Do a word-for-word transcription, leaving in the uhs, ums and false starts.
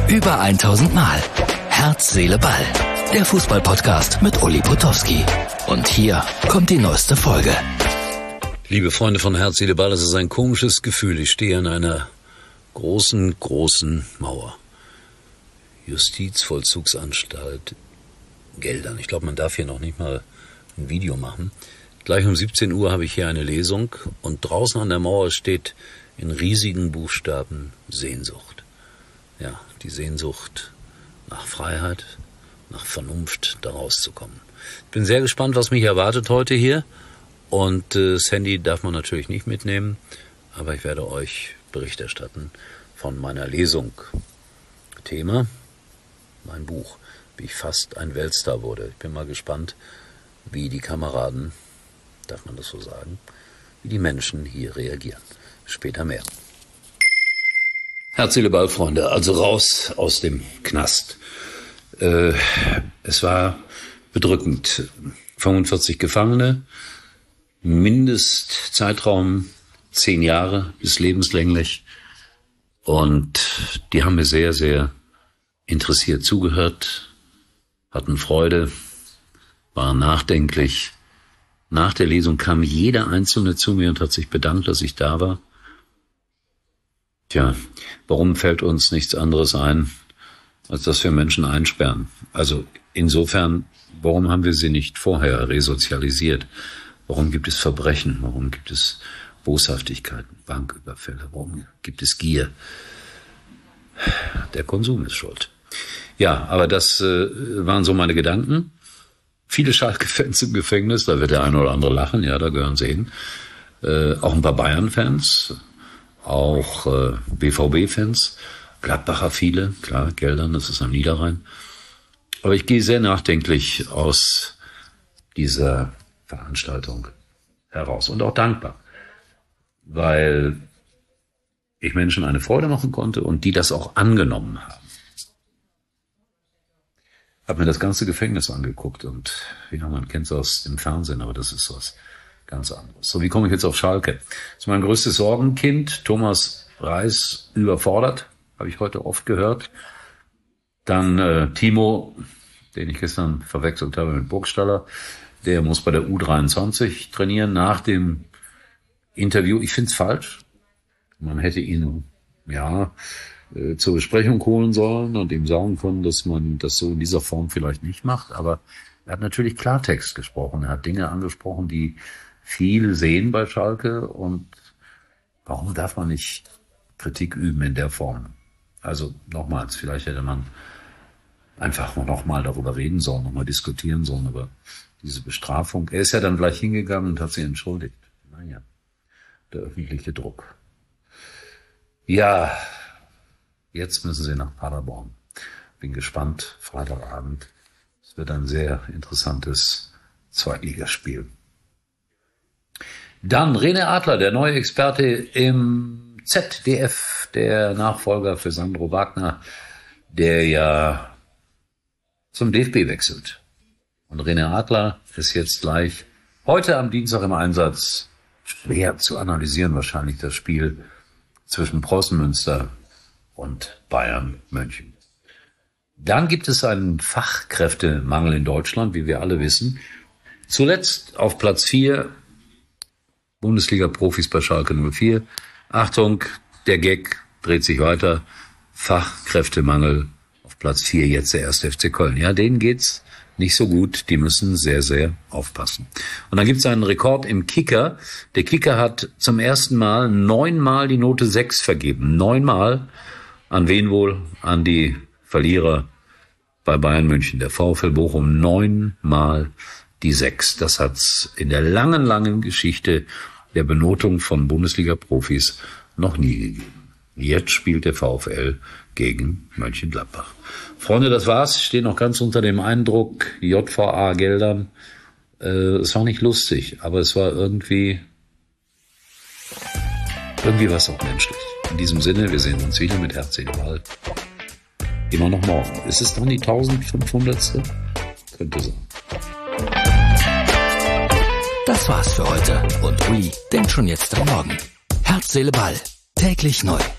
Über tausend Mal. Herz, Seele, Ball. Der Fußball-Podcast mit Uli Potowski. Und hier kommt die neueste Folge. Liebe Freunde von Herz, Seele, Ball, es ist ein komisches Gefühl. Ich stehe an einer großen, großen Mauer. Justizvollzugsanstalt Geldern. Ich glaube, man darf hier noch nicht mal ein Video machen. Gleich um siebzehn Uhr habe ich hier eine Lesung und draußen an der Mauer steht in riesigen Buchstaben Sehnsucht. Ja, die Sehnsucht nach Freiheit, nach Vernunft, da rauszukommen. Ich bin sehr gespannt, was mich erwartet heute hier. Und äh, das Handy darf man natürlich nicht mitnehmen, aber ich werde euch Bericht erstatten von meiner Lesung. Thema, mein Buch, wie ich fast ein Weltstar wurde. Ich bin mal gespannt, wie die Kameraden, darf man das so sagen, wie die Menschen hier reagieren. Später mehr. Herz, Seele, Ball, Freunde, also raus aus dem Knast. Äh, es war bedrückend. fünfundvierzig Gefangene, Mindestzeitraum zehn Jahre bis lebenslänglich. Und die haben mir sehr, sehr interessiert zugehört, hatten Freude, waren nachdenklich. Nach der Lesung kam jeder Einzelne zu mir und hat sich bedankt, dass ich da war. Tja, warum fällt uns nichts anderes ein, als dass wir Menschen einsperren? Also insofern, warum haben wir sie nicht vorher resozialisiert? Warum gibt es Verbrechen? Warum gibt es Boshaftigkeiten, Banküberfälle? Warum gibt es Gier? Der Konsum ist schuld. Ja, aber das äh, waren so meine Gedanken. Viele Schalke-Fans im Gefängnis, da wird der eine oder andere lachen, ja, da gehören sie hin. Äh, auch ein paar Bayern-Fans. Auch äh, B V B-Fans, Gladbacher viele, klar, Geldern, das ist am Niederrhein. Aber ich gehe sehr nachdenklich aus dieser Veranstaltung heraus und auch dankbar, weil ich Menschen eine Freude machen konnte und die das auch angenommen haben. Hab mir das ganze Gefängnis angeguckt und ja, man kennt es aus dem Fernsehen, aber das ist was ganz anderes. So, wie komme ich jetzt auf Schalke? Das ist mein größtes Sorgenkind. Thomas Reis überfordert, habe ich heute oft gehört. Dann äh, Timo, den ich gestern verwechselt habe mit Burgstaller, der muss bei der U dreiundzwanzig trainieren nach dem Interview. Ich finde es falsch. Man hätte ihn ja äh, zur Besprechung holen sollen und ihm sagen können, dass man das so in dieser Form vielleicht nicht macht. Aber er hat natürlich Klartext gesprochen. Er hat Dinge angesprochen, die viel sehen bei Schalke, und warum darf man nicht Kritik üben in der Form? Also nochmals, vielleicht hätte man einfach nochmal darüber reden sollen, nochmal diskutieren sollen über diese Bestrafung. Er ist ja dann gleich hingegangen und hat sich entschuldigt. Naja, der öffentliche Druck. Ja, jetzt müssen sie nach Paderborn. Bin gespannt, Freitagabend. Es wird ein sehr interessantes Zweitligaspiel. Dann René Adler, der neue Experte im Z D F, der Nachfolger für Sandro Wagner, der ja zum D F B wechselt. Und René Adler ist jetzt gleich heute am Dienstag im Einsatz. Schwer zu analysieren wahrscheinlich das Spiel zwischen Preußen Münster und Bayern München. Dann gibt es einen Fachkräftemangel in Deutschland, wie wir alle wissen. Zuletzt auf Platz vier Bundesliga-Profis bei Schalke null vier. Achtung, der Gag dreht sich weiter. Fachkräftemangel auf Platz vier, jetzt der erste F C Köln. Ja, denen geht's nicht so gut. Die müssen sehr, sehr aufpassen. Und dann gibt's einen Rekord im Kicker. Der Kicker hat zum ersten Mal neunmal die Note sechs vergeben. Neunmal. An wen wohl? An die Verlierer bei Bayern München. Der VfL Bochum neunmal die sechs. Das hat's in der langen, langen Geschichte der Benotung von Bundesliga-Profis noch nie gegeben. Jetzt spielt der VfL gegen Mönchengladbach. Freunde, das war's. Ich stehe noch ganz unter dem Eindruck. J V A Geldern. Äh, es war nicht lustig, aber es war irgendwie, irgendwie was auch menschlich. In diesem Sinne, wir sehen uns wieder mit Herz, Seele, Ball. Immer noch morgen. Ist es dann die eintausendfünfhundertste? Könnte sein. Das war's für heute und Uli denkt schon jetzt am Morgen. Herz, Seele, Ball. Täglich neu.